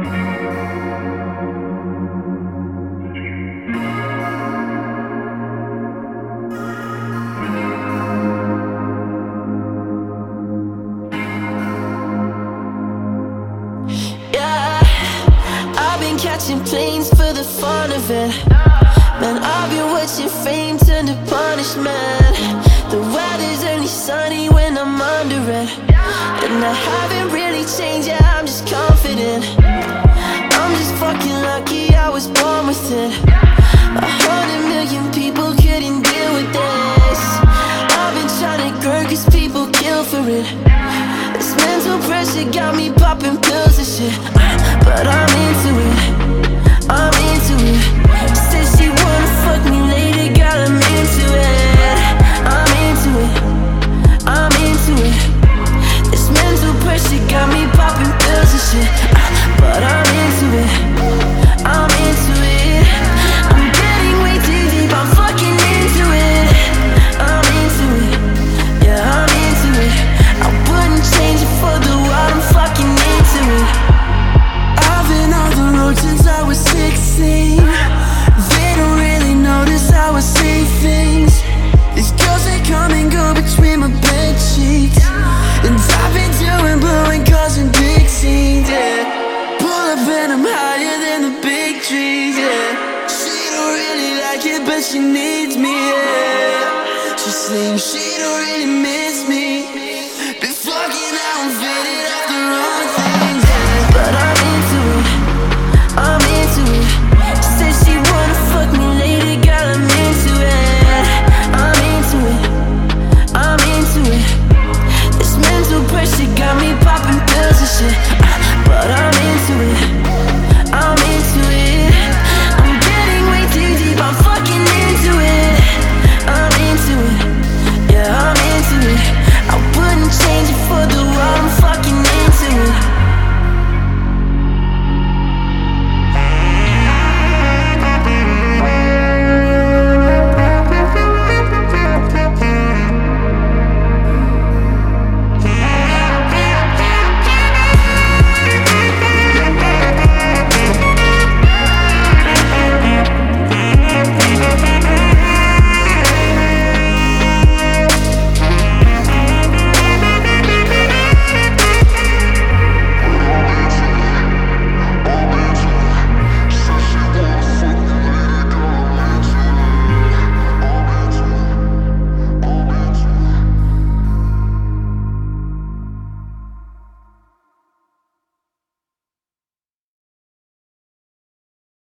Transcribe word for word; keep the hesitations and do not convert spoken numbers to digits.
Catching planes for the fun of it. Man, I've been watching fame turn to punishment. The weather's only sunny when I'm under it, and I haven't really changed, yeah, I'm just confident. I'm just fucking lucky I was born with it. A hundred million people couldn't deal with this. I've been trying to grow cause people kill for it. This mental pressure got me popping pills and shit, but I'm into it, I'm into it. Said she wanna fuck me later, girl, I'm into it. I'm into it, I'm into it. This mental pressure got me popping pills and shit, but I'm into it, I'm into it. I'm getting way too deep, I'm fucking into it. I'm into it, yeah, I'm into it. I wouldn't change it for the world, I'm fucking into it. I've been on the road since I was sixteen. They don't really notice how I say things. These girls, they come and go between my bed sheets, and I've been doing blowing cars and big scenes, yeah. Pull up and I'm higher than the big trees, yeah. She don't really like it, but she needs me, yeah. She's saying she don't really miss me. Been fucking out and faded out.